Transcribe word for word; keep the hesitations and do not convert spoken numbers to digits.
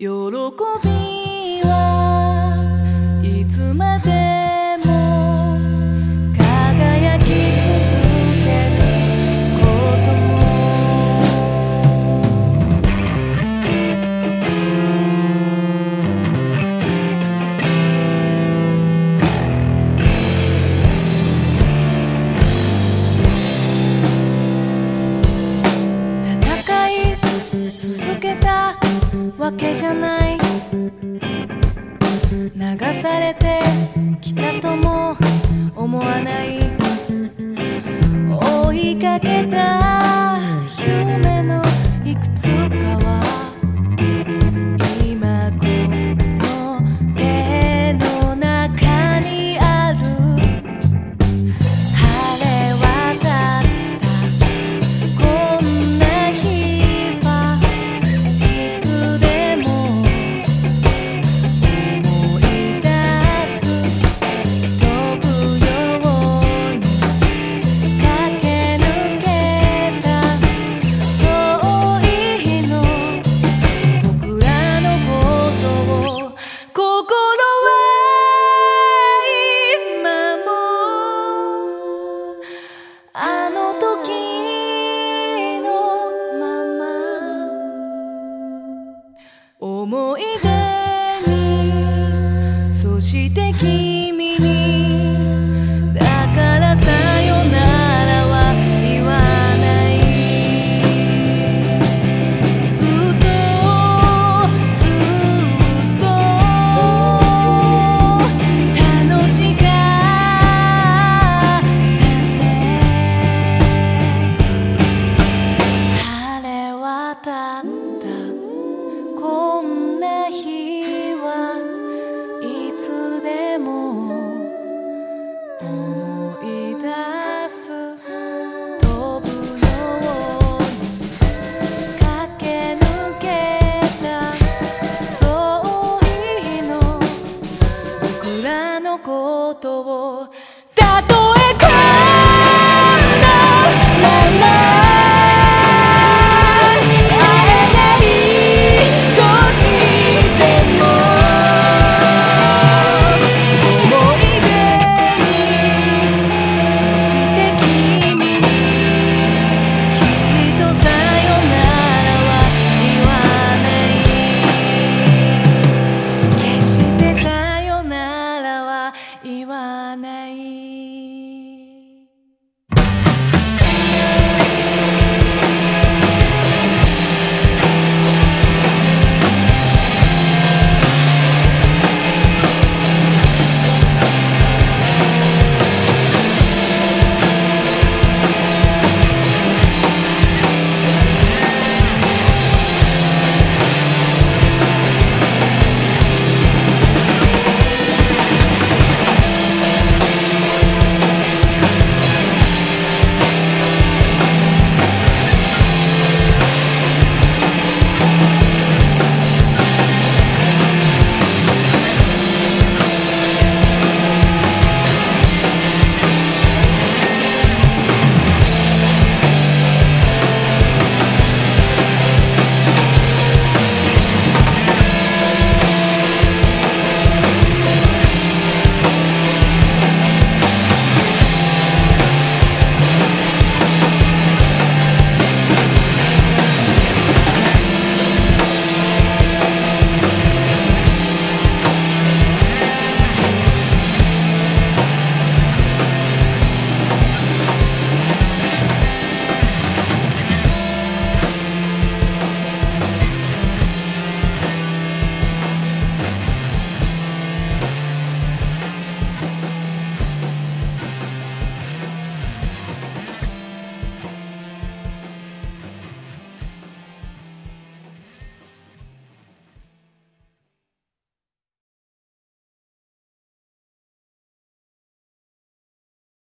喜びはいつまでも輝き続けることも戦い続けたわけじゃない、流されてきたとも思わない、追いかけた夢のいくつかは今この手の中にある。晴れ渡ったこんな日はいつでも思い出す。飛ぶように駆け抜けた遠い日の僕らのことを、心は今もあの時のまま、思い出にそして君に、だからさよならは言わない。ずっとずっと楽しかったね。晴れ渡った